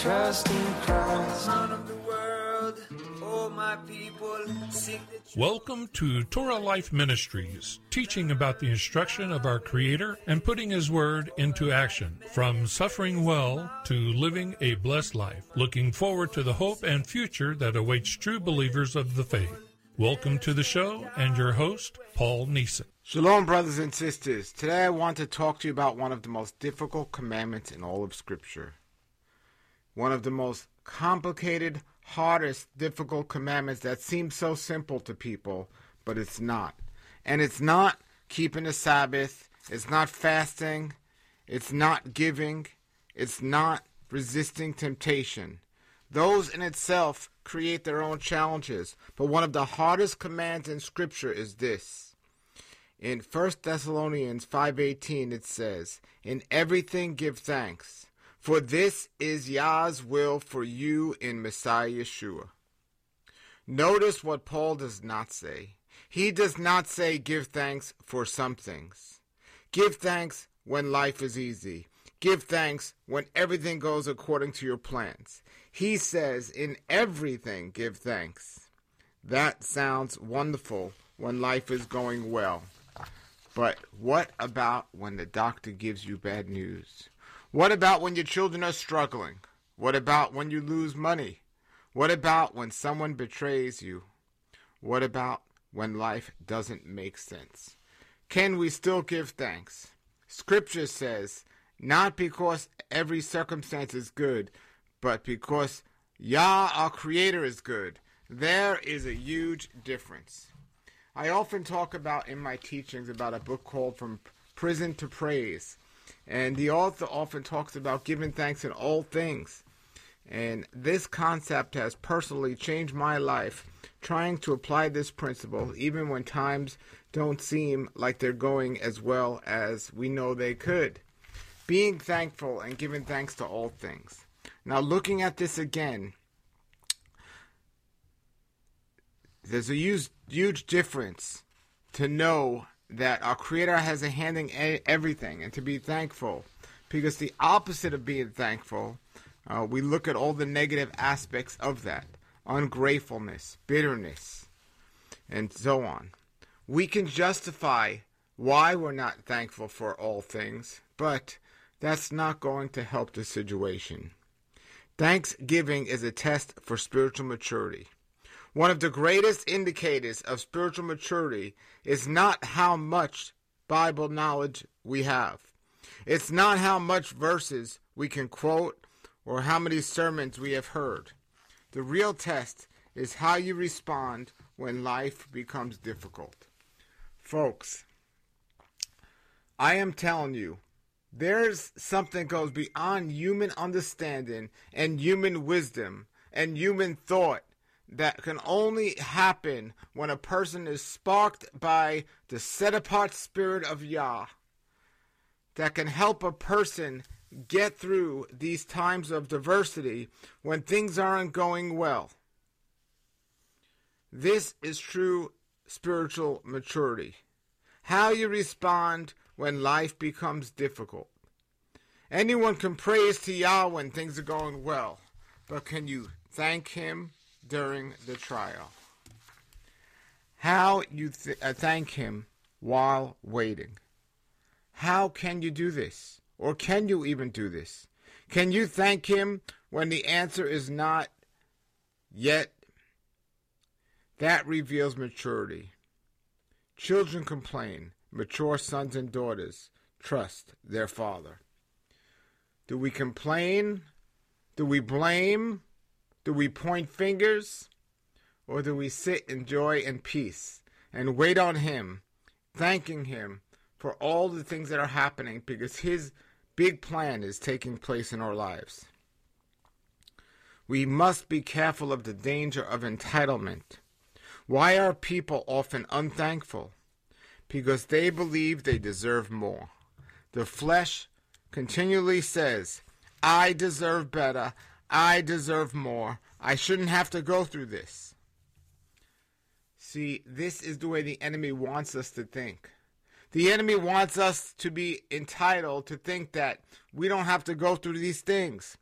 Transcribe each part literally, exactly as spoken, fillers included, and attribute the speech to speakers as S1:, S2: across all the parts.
S1: trust in Christ. Of the world, oh my people, seek the
S2: Welcome to Torah Life Ministries, teaching about the instruction of our Creator and putting His Word into action. From suffering well to living a blessed life, looking forward to the hope and future that awaits true believers of the faith. Welcome to the show and your host, Paul Neeson.
S3: Shalom, brothers and sisters. Today I want to talk to you about one of the most difficult commandments in all of Scripture. One of the most complicated, hardest, difficult commandments that seems so simple to people, but it's not. And it's not keeping the Sabbath, it's not fasting, it's not giving, it's not resisting temptation. Those in itself create their own challenges, but one of the hardest commands in Scripture is this. In First Thessalonians five eighteen it says, "In everything give thanks, for this is Yah's will for you in Messiah Yeshua." Notice what Paul does not say. He does not say give thanks for some things. Give thanks when life is easy. Give thanks when everything goes according to your plans. He says, in everything give thanks. That sounds wonderful when life is going well. But what about when the doctor gives you bad news? What about when your children are struggling? What about when you lose money? What about when someone betrays you? What about when life doesn't make sense? Can we still give thanks? Scripture says, not because every circumstance is good, but because Yah, our Creator, is good. There is a huge difference. I often talk about in my teachings about a book called From Prison to Praise. And the author often talks about giving thanks in all things. And this concept has personally changed my life, trying to apply this principle even when times don't seem like they're going as well as we know they could. Being thankful and giving thanks to all things. Now, looking at this again, there's a huge, huge difference to know that our Creator has a hand in everything and to be thankful. Because the opposite of being thankful, uh, we look at all the negative aspects of that. Ungratefulness, bitterness, and so on. We can justify why we're not thankful for all things, but that's not going to help the situation. Thanksgiving is a test for spiritual maturity. One of the greatest indicators of spiritual maturity is not how much Bible knowledge we have. It's not how much verses we can quote or how many sermons we have heard. The real test is how you respond when life becomes difficult. Folks, I am telling you, there's something that goes beyond human understanding and human wisdom and human thought that can only happen when a person is sparked by the set-apart spirit of Yah, that can help a person get through these times of diversity when things aren't going well. This is true spiritual maturity. How you respond when life becomes difficult. Anyone can praise to Yah when things are going well, but can you thank Him during the trial? How you th- uh, thank Him while waiting. How can you do this? Or can you even do this? Can you thank Him when the answer is not yet? That reveals maturity. Children complain. Mature sons and daughters trust their father. Do we complain? Do we blame? Do we point fingers? Or do we sit in joy and peace and wait on Him, thanking Him for all the things that are happening because His big plan is taking place in our lives? We must be careful of the danger of entitlement. Why are people often unthankful? Because they believe they deserve more. The flesh continually says, I deserve better, I deserve more, I shouldn't have to go through this. See, this is the way the enemy wants us to think. The enemy wants us to be entitled to think that we don't have to go through these things.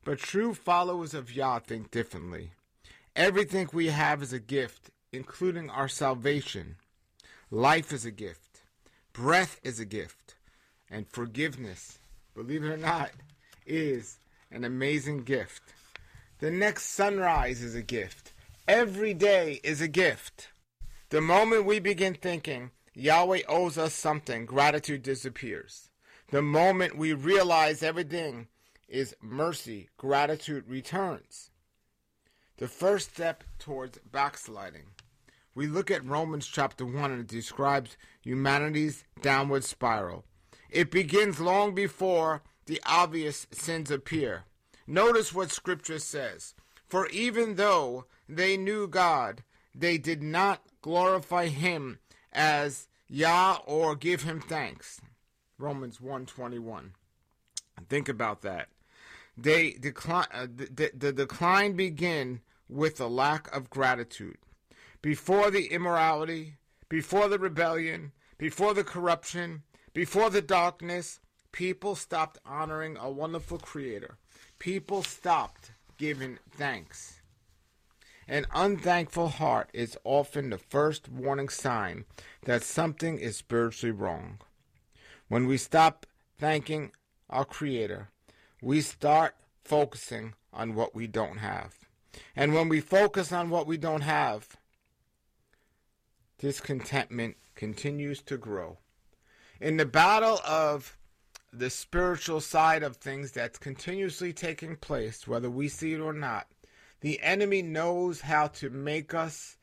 S3: But true followers of Yah think differently. Everything we have is a gift, including our salvation. Life is a gift. Breath is a gift. And forgiveness, believe it or not, is an amazing gift. The next sunrise is a gift. Every day is a gift. The moment we begin thinking Yahweh owes us something, gratitude disappears. The moment we realize everything is mercy, gratitude returns. The first step towards backsliding. We look at Romans chapter one, and it describes humanity's downward spiral. It begins long before the obvious sins appear. Notice what Scripture says. For even though they knew God, they did not glorify Him as Yah or give Him thanks. Romans one twenty-one. Think about that. They decline. Uh, the, the decline begin with a lack of gratitude. Before the immorality, before the rebellion, before the corruption, before the darkness, people stopped honoring a wonderful Creator. People stopped giving thanks. An unthankful heart is often the first warning sign that something is spiritually wrong. When we stop thanking our Creator, we start focusing on what we don't have. And when we focus on what we don't have, discontentment continues to grow. In the battle of the spiritual side of things that's continuously taking place, whether we see it or not, the enemy knows how to make us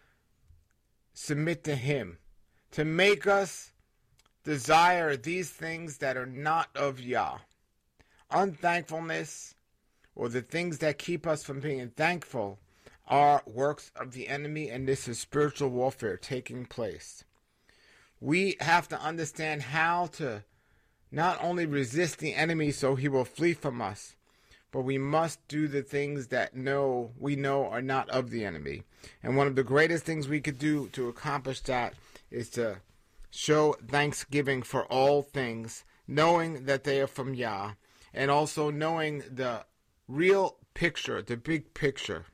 S3: submit to him, to make us desire these things that are not of Yah. Unthankfulness, or the things that keep us from being thankful, are works of the enemy, and this is spiritual warfare taking place. We have to understand how to not only resist the enemy so he will flee from us, but we must do the things that know we know are not of the enemy. And one of the greatest things we could do to accomplish that is to show thanksgiving for all things, knowing that they are from Yah, and also knowing the real picture, the big picture.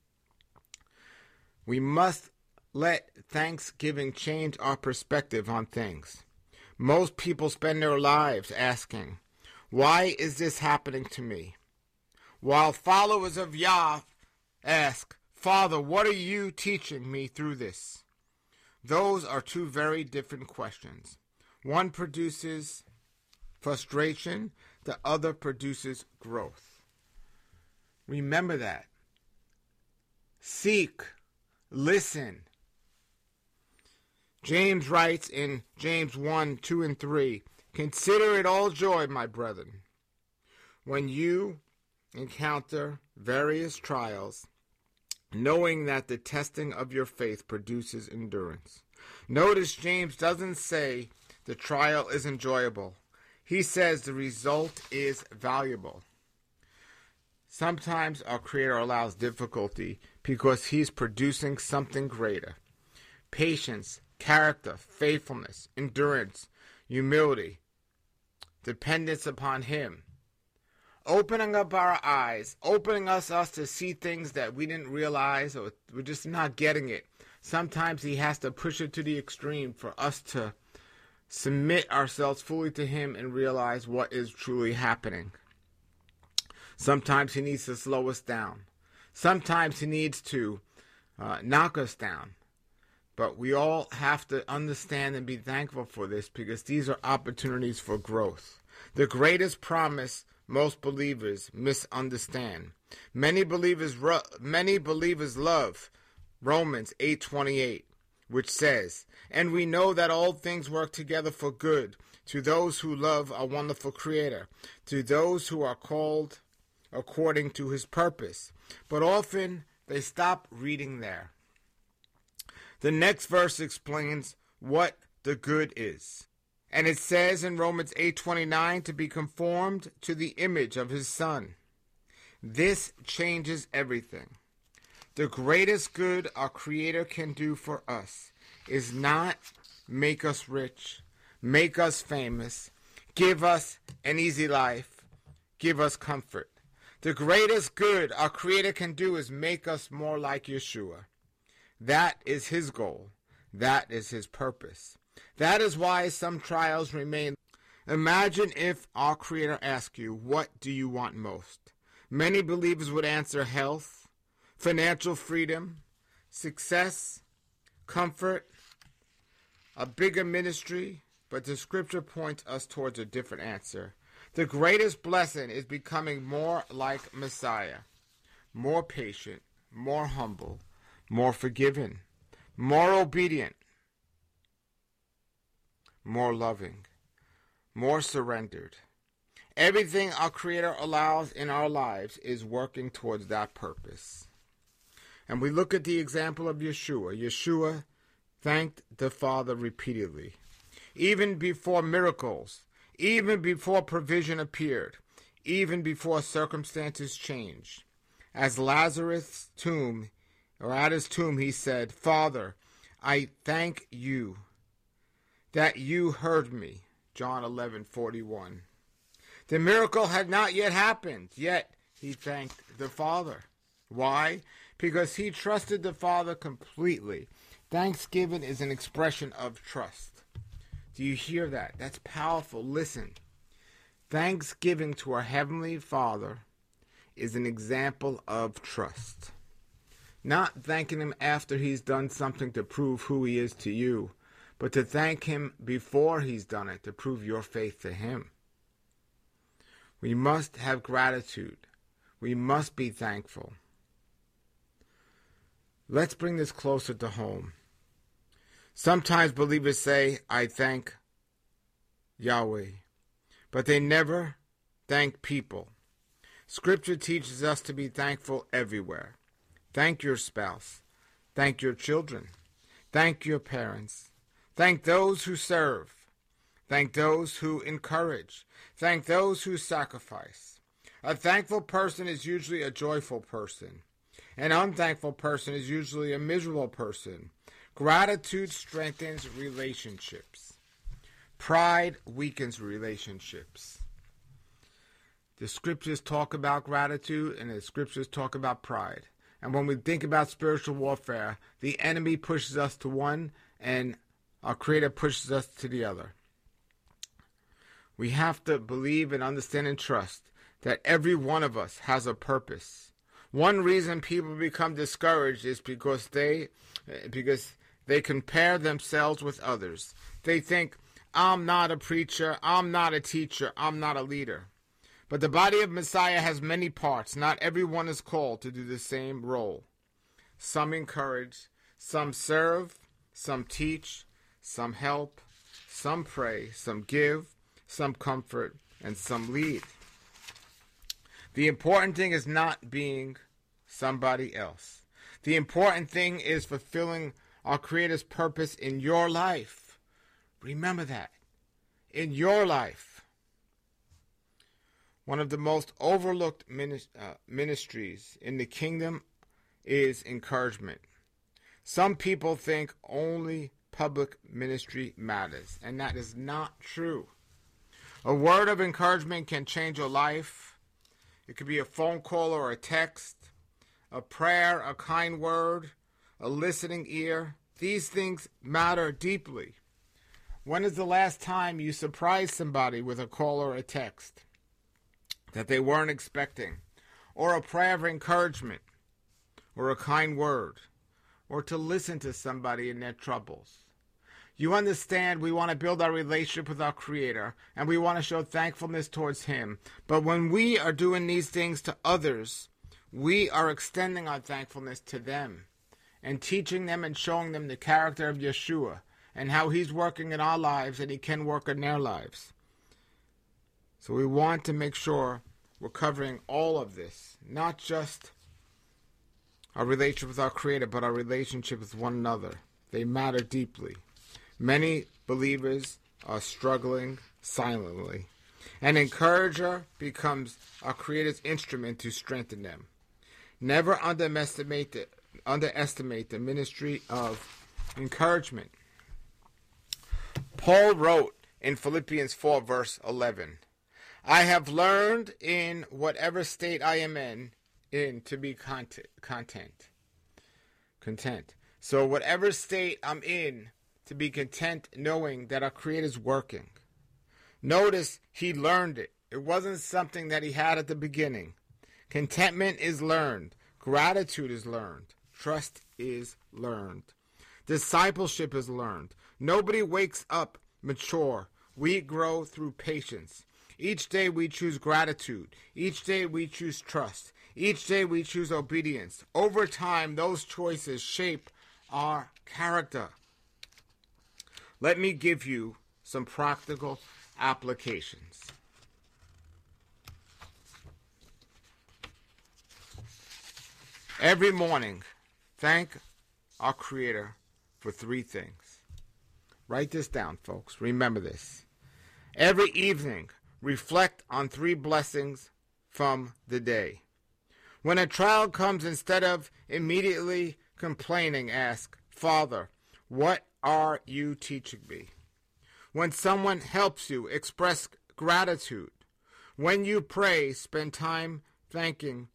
S3: We must let thanksgiving change our perspective on things. Most people spend their lives asking, why is this happening to me? While followers of Yah ask, Father, what are you teaching me through this? Those are two very different questions. One produces frustration, the other produces growth. Remember that. Seek, listen. James writes in James one, two, and three, consider it all joy, my brethren, when you encounter various trials, knowing that the testing of your faith produces endurance. Notice James doesn't say the trial is enjoyable. He says the result is valuable. Sometimes our Creator allows difficulty because He's producing something greater. Patience, character, faithfulness, endurance, humility, dependence upon Him. Opening up our eyes, opening us, us to see things that we didn't realize, or we're just not getting it. Sometimes He has to push it to the extreme for us to submit ourselves fully to Him and realize what is truly happening. Sometimes He needs to slow us down. Sometimes He needs to uh, knock us down. But we all have to understand and be thankful for this, because these are opportunities for growth. The greatest promise most believers misunderstand. Many believers, many believers love Romans eight twenty-eight, which says, and we know that all things work together for good to those who love our wonderful Creator, to those who are called according to His purpose. But often they stop reading there. The next verse explains what the good is. And it says in Romans eight twenty-nine, to be conformed to the image of His Son. This changes everything. The greatest good our Creator can do for us is not make us rich, make us famous, give us an easy life, give us comfort. The greatest good our Creator can do is make us more like Yeshua. That is his goal. That is his purpose. That is why some trials remain. Imagine if our Creator asked you, what do you want most? Many believers would answer health, financial freedom, success, comfort, a bigger ministry, but the scripture points us towards a different answer. The greatest blessing is becoming more like Messiah, more patient, more humble, more forgiving, more obedient, more loving, more surrendered. Everything our Creator allows in our lives is working towards that purpose. And we look at the example of Yeshua. Yeshua thanked the Father repeatedly. Even before miracles, even before provision appeared, even before circumstances changed. As Lazarus' tomb, or at his tomb, he said, Father, I thank you that you heard me. John eleven forty-one. The miracle had not yet happened, yet he thanked the Father. Why? Because he trusted the Father completely. Thanksgiving is an expression of trust. Do you hear that? That's powerful. Listen. Thanksgiving to our Heavenly Father is an example of trust. Not thanking him after he's done something to prove who he is to you, but to thank him before he's done it to prove your faith to him. We must have gratitude. We must be thankful. Let's bring this closer to home. Sometimes believers say, I thank Yahweh, but they never thank people. Scripture teaches us to be thankful everywhere. Thank your spouse. Thank your children. Thank your parents. Thank those who serve. Thank those who encourage. Thank those who sacrifice. A thankful person is usually a joyful person. An unthankful person is usually a miserable person. Gratitude strengthens relationships. Pride weakens relationships. The scriptures talk about gratitude and the scriptures talk about pride. And when we think about spiritual warfare, the enemy pushes us to one and our Creator pushes us to the other. We have to believe and understand and trust that every one of us has a purpose. One reason people become discouraged is because they because they compare themselves with others. They think, I'm not a preacher, I'm not a teacher, I'm not a leader. But the body of Messiah has many parts. Not everyone is called to do the same role. Some encourage, some serve, some teach, some help, some pray, some give, some comfort, and some lead. The important thing is not being somebody else. The important thing is fulfilling our Creator's purpose in your life. Remember that. In your life. One of the most overlooked ministries in the kingdom is encouragement. Some people think only public ministry matters, and that is not true. A word of encouragement can change your life. It could be a phone call or a text, a prayer, a kind word, a listening ear. These things matter deeply. When is the last time you surprised somebody with a call or a text that they weren't expecting, or a prayer of encouragement, or a kind word, or to listen to somebody in their troubles? You understand, we want to build our relationship with our Creator, and we want to show thankfulness towards Him. But when we are doing these things to others, we are extending our thankfulness to them and teaching them and showing them the character of Yeshua and how He's working in our lives and He can work in their lives. So we want to make sure we're covering all of this, not just our relationship with our Creator, but our relationship with one another. They matter deeply. Many believers are struggling silently. An encourager becomes our Creator's instrument to strengthen them. Never underestimate the, underestimate the ministry of encouragement. Paul wrote in Philippians four, verse eleven, I have learned in whatever state I am in, in to be content, content. Content. So whatever state I'm in, to be content knowing that our Creator is working. Notice he learned it. It wasn't something that he had at the beginning. Contentment is learned. Gratitude is learned. Trust is learned. Discipleship is learned. Nobody wakes up mature. We grow through patience. Each day we choose gratitude. Each day we choose trust. Each day we choose obedience. Over time, those choices shape our character. Let me give you some practical applications. Every morning, thank our Creator for three things. Write this down, folks. Remember this. Every evening, reflect on three blessings from the day. When a trial comes, instead of immediately complaining, ask, Father, what are you teaching me? When someone helps you, express gratitude. When you pray, spend time thanking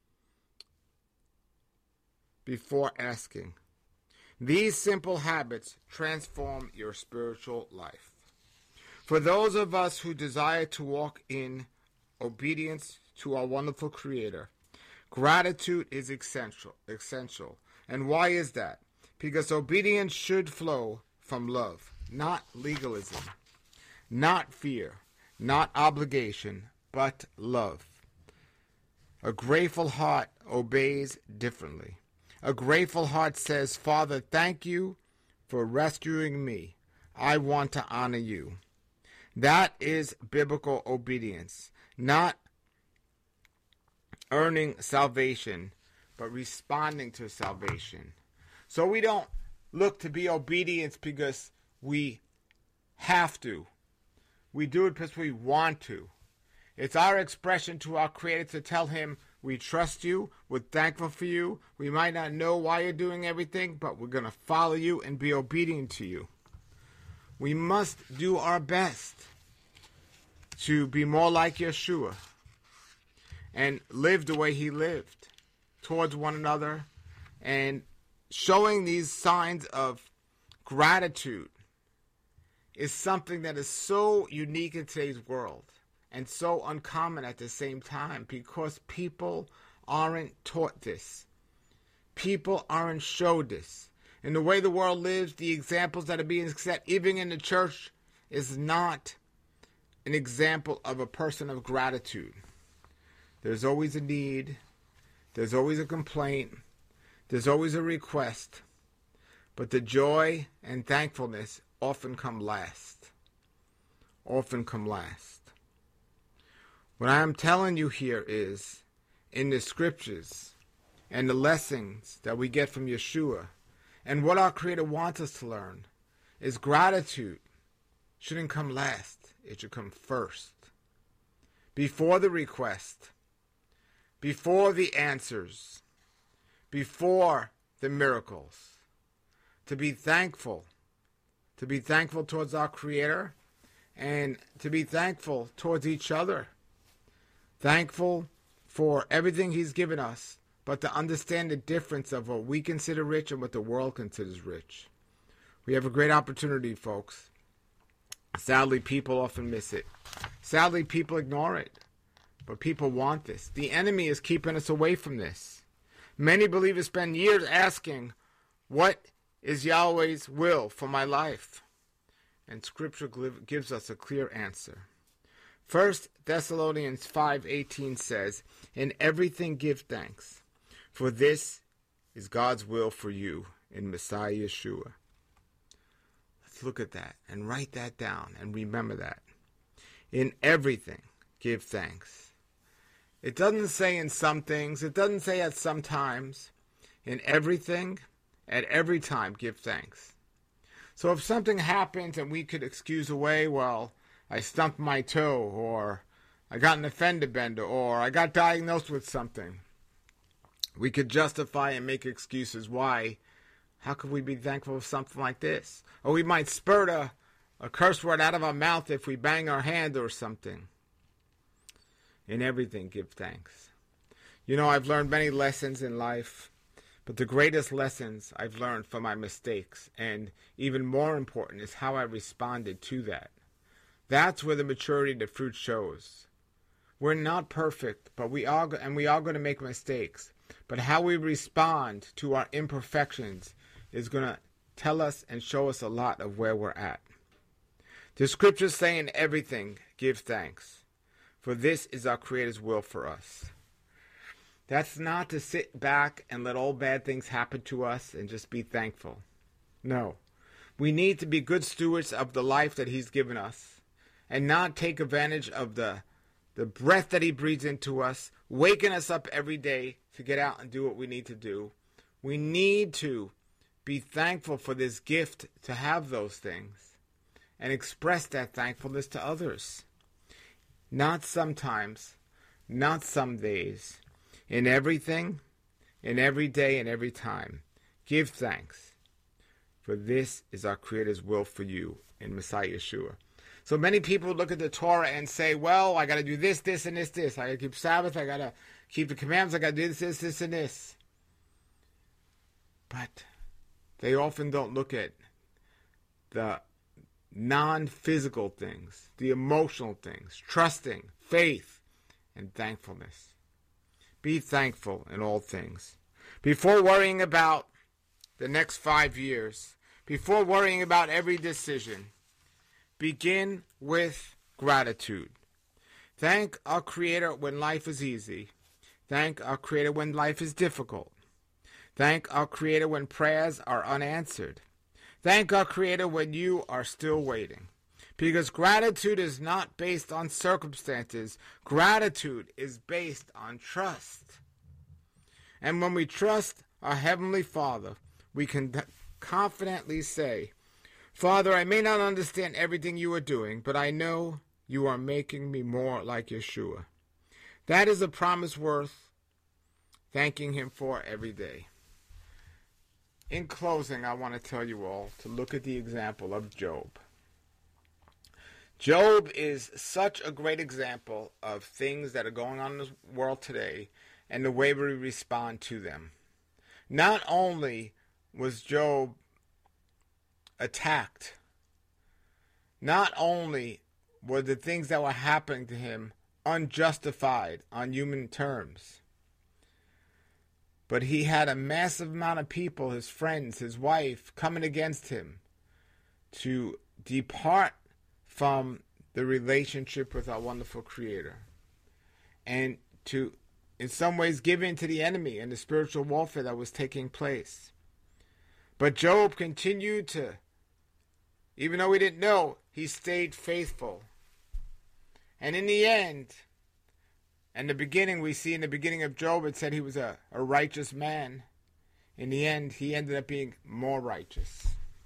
S3: before asking. These simple habits transform your spiritual life. For those of us who desire to walk in obedience to our wonderful Creator, gratitude is essential. Essential. And why is that? Because obedience should flow from love, not legalism, not fear, not obligation, but love. A grateful heart obeys differently. A grateful heart says, Father, thank you for rescuing me. I want to honor you. That is biblical obedience, not earning salvation, but responding to salvation. So we don't look to be obedient because we have to. We do it because we want to. It's our expression to our Creator to tell Him, we trust you, we're thankful for you. We might not know why you're doing everything, but we're going to follow you and be obedient to you. We must do our best to be more like Yeshua and live the way He lived towards one another, and showing these signs of gratitude is something that is so unique in today's world and so uncommon at the same time, because people aren't taught this. People aren't showed this. In the way the world lives, the examples that are being set, even in the church, is not an example of a person of gratitude. There's always a need. There's always a complaint. There's always a request. But the joy and thankfulness often come last. Often come last. What I am telling you here is, in the scriptures and the lessons that we get from Yeshua, and what our Creator wants us to learn, is gratitude shouldn't come last. It should come first. Before the request, before the answers, before the miracles. To be thankful. To be thankful towards our Creator, and to be thankful towards each other. Thankful for everything He's given us, but to understand the difference of what we consider rich and what the world considers rich. We have a great opportunity, folks. Sadly, people often miss it. Sadly, people ignore it. But people want this. The enemy is keeping us away from this. Many believers spend years asking, what is Yahweh's will for my life? And Scripture gives us a clear answer. First Thessalonians five eighteen says, in everything give thanks, for this is God's will for you in Messiah Yeshua. Let's look at that and write that down and remember that. In everything give thanks. It doesn't say in some things, it doesn't say at some times. In everything, at every time give thanks. So if something happens and we could excuse away, well, I stumped my toe, or I got an fender bender, or I got diagnosed with something, we could justify and make excuses why. How could we be thankful for something like this? Or we might spurt a, a curse word out of our mouth if we bang our hand or something. In everything, give thanks. You know, I've learned many lessons in life, but the greatest lessons I've learned from my mistakes, and even more important is how I responded to that. That's where the maturity of the fruit shows. We're not perfect, but we are, and we are going to make mistakes. But how we respond to our imperfections is going to tell us and show us a lot of where we're at. The scriptures say in everything, give thanks, for this is our Creator's will for us. That's not to sit back and let all bad things happen to us and just be thankful. No. We need to be good stewards of the life that He's given us and not take advantage of the, the breath that He breathes into us, waking us up every day to get out and do what we need to do. We need to be thankful for this gift to have those things and express that thankfulness to others. Not sometimes, not some days. In everything, in every day, and every time, give thanks. For this is our Creator's will for you in Messiah Yeshua. So many people look at the Torah and say, well, I got to do this, this, and this, this. I got to keep Sabbath. I got to keep the commandments. I got to do this, this, this, and this. But they often don't look at the non-physical things, the emotional things, trusting, faith, and thankfulness. Be thankful in all things. Before worrying about the next five years, before worrying about every decision, begin with gratitude. Thank our Creator when life is easy. Thank our Creator when life is difficult. Thank our Creator when prayers are unanswered. Thank our Creator when you are still waiting. Because gratitude is not based on circumstances. Gratitude is based on trust. And when we trust our Heavenly Father, we can confidently say, Father, I may not understand everything you are doing, but I know you are making me more like Yeshua. That is a promise worth thanking Him for every day. In closing, I want to tell you all to look at the example of Job. Job is such a great example of things that are going on in the world today and the way we respond to them. Not only was Job attacked, not only were the things that were happening to him unjustified on human terms, but he had a massive amount of people, his friends, his wife, coming against him to depart from the relationship with our wonderful Creator, and to, in some ways, give in to the enemy and the spiritual warfare that was taking place. But Job continued to, even though he didn't know, he stayed faithful. And in the end, and the beginning, we see in the beginning of Job, it said he was a, a righteous man. In the end, he ended up being more righteous.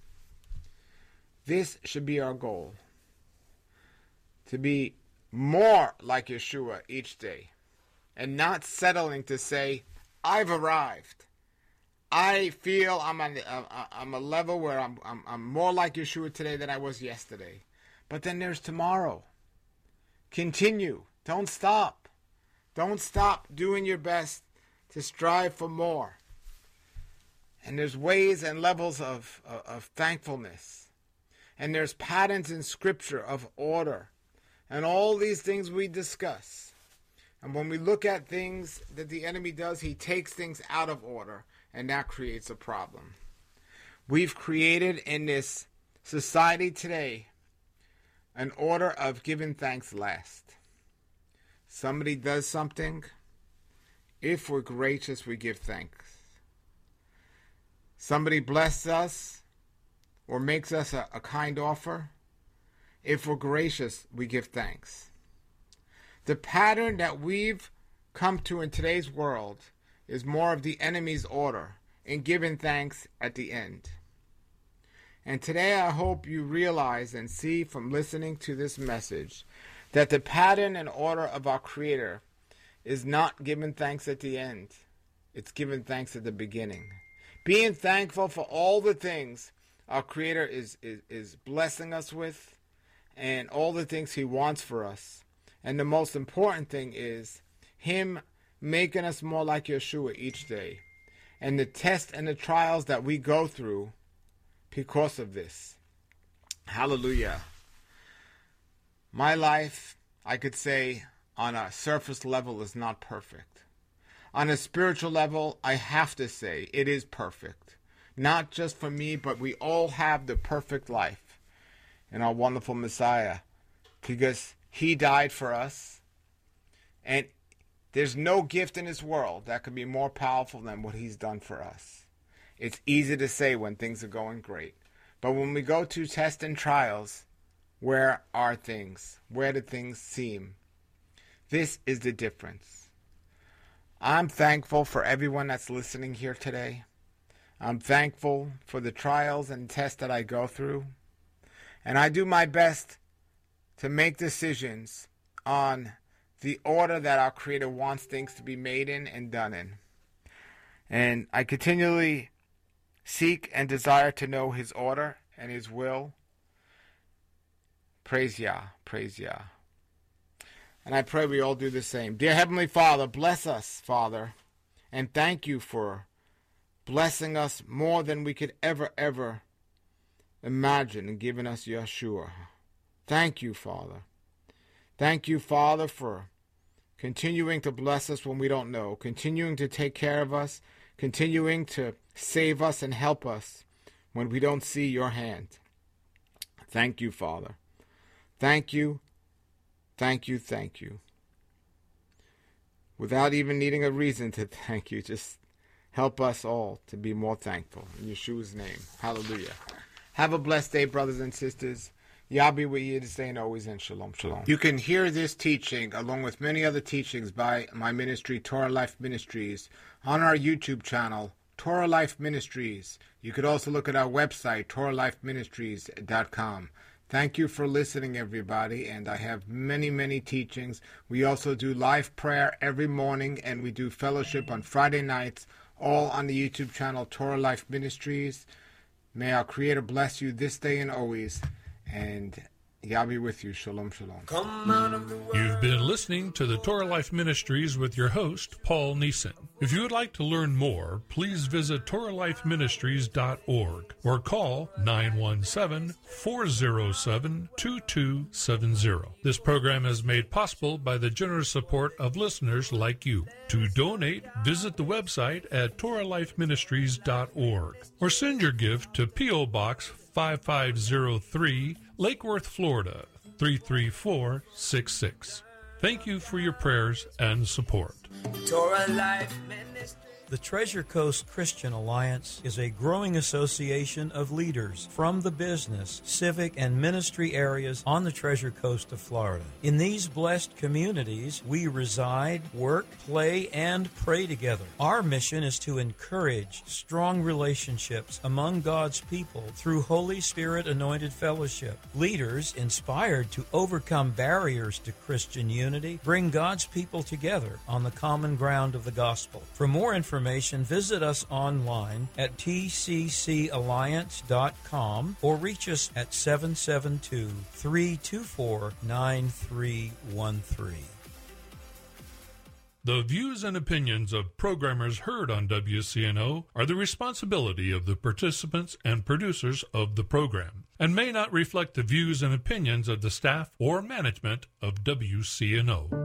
S3: This should be our goal. To be more like Yeshua each day. And not settling to say, I've arrived. I feel I'm on the, uh, I'm a level where I'm, I'm I'm more like Yeshua today than I was yesterday. But then there's tomorrow. Continue. Don't stop. Don't stop doing your best to strive for more. And there's ways and levels of, of, of thankfulness. And there's patterns in Scripture of order. And all these things we discuss. And when we look at things that the enemy does, he takes things out of order. And that creates a problem. We've created in this society today an order of giving thanks last. Somebody does something. If we're gracious, we give thanks. Somebody blesses us or makes us a, a kind offer. If we're gracious, we give thanks. The pattern that we've come to in today's world is more of the enemy's order in giving thanks at the end. And today I hope you realize and see from listening to this message that the pattern and order of our Creator is not giving thanks at the end. It's giving thanks at the beginning. Being thankful for all the things our Creator is, is, is blessing us with and all the things He wants for us. And the most important thing is Him making us more like Yeshua each day. And the tests and the trials that we go through because of this. Hallelujah. My life, I could say, on a surface level is not perfect. On a spiritual level, I have to say it is perfect. Not just for me, but we all have the perfect life in our wonderful Messiah. Because He died for us. And there's no gift in this world that could be more powerful than what He's done for us. It's easy to say when things are going great. But when we go to tests and trials, where are things? Where do things seem? This is the difference. I'm thankful for everyone that's listening here today. I'm thankful for the trials and tests that I go through. And I do my best to make decisions on the order that our Creator wants things to be made in and done in. And I continually seek and desire to know His order and His will. Praise Yah, praise Yah. And I pray we all do the same. Dear Heavenly Father, bless us, Father, and thank You for blessing us more than we could ever, ever imagine and giving us Yeshua. Thank You, Father. Thank You, Father, for continuing to bless us when we don't know, continuing to take care of us, continuing to save us and help us when we don't see Your hand. Thank You, Father. Thank You, thank You, thank You. Without even needing a reason to thank You, just help us all to be more thankful. In Yeshua's name. Hallelujah. Have a blessed day, brothers and sisters. Yah be with you this day and always, and shalom, shalom. You can hear this teaching, along with many other teachings by my ministry, Torah Life Ministries, on our YouTube channel, Torah Life Ministries. You could also look at our website, Torah Life Ministries dot com. Thank you for listening, everybody, and I have many, many teachings. We also do live prayer every morning, and we do fellowship on Friday nights, all on the YouTube channel, Torah Life Ministries. May our Creator bless you this day and always. And Yah be with you. Shalom, shalom.
S1: Come out of the world.
S2: You've been listening to the Torah Life Ministries with your host, Paul Neeson. If you would like to learn more, please visit Torah Life Ministries dot org or call nine one seven, four zero seven, two two seven zero. This program is made possible by the generous support of listeners like you. To donate, visit the website at Torah Life Ministries dot org or send your gift to P O. Box five five zero three, Lake Worth, Florida, three three four six six. Thank you for your prayers and support.
S1: Torah Life Ministry.
S4: The Treasure Coast Christian Alliance is a growing association of leaders from the business, civic, and ministry areas on the Treasure Coast of Florida. In these blessed communities, we reside, work, play, and pray together. Our mission is to encourage strong relationships among God's people through Holy Spirit-anointed fellowship. Leaders, inspired to overcome barriers to Christian unity, bring God's people together on the common ground of the gospel. For more information, visit us online at T C C alliance dot com or reach us at seven seven two, three two four, nine three one three.
S2: The views and opinions of programmers heard on W C N O are the responsibility of the participants and producers of the program and may not reflect the views and opinions of the staff or management of W C N O.